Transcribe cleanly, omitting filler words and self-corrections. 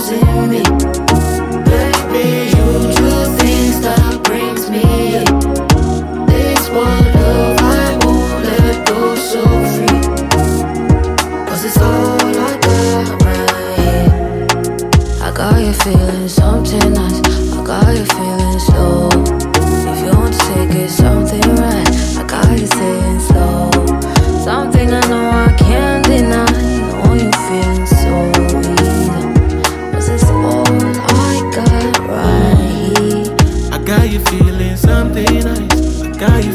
losing me. Baby, you do things that brings me in. This one love I won't let go so free. Cause it's all I got right here. I got you feeling something nice. I got you feeling slow. If you want to take it something right, I got you saying slow. Something I know I can't deny. I want you feeling so easy. Cause it's all I got right here. I got you feeling something nice. I got you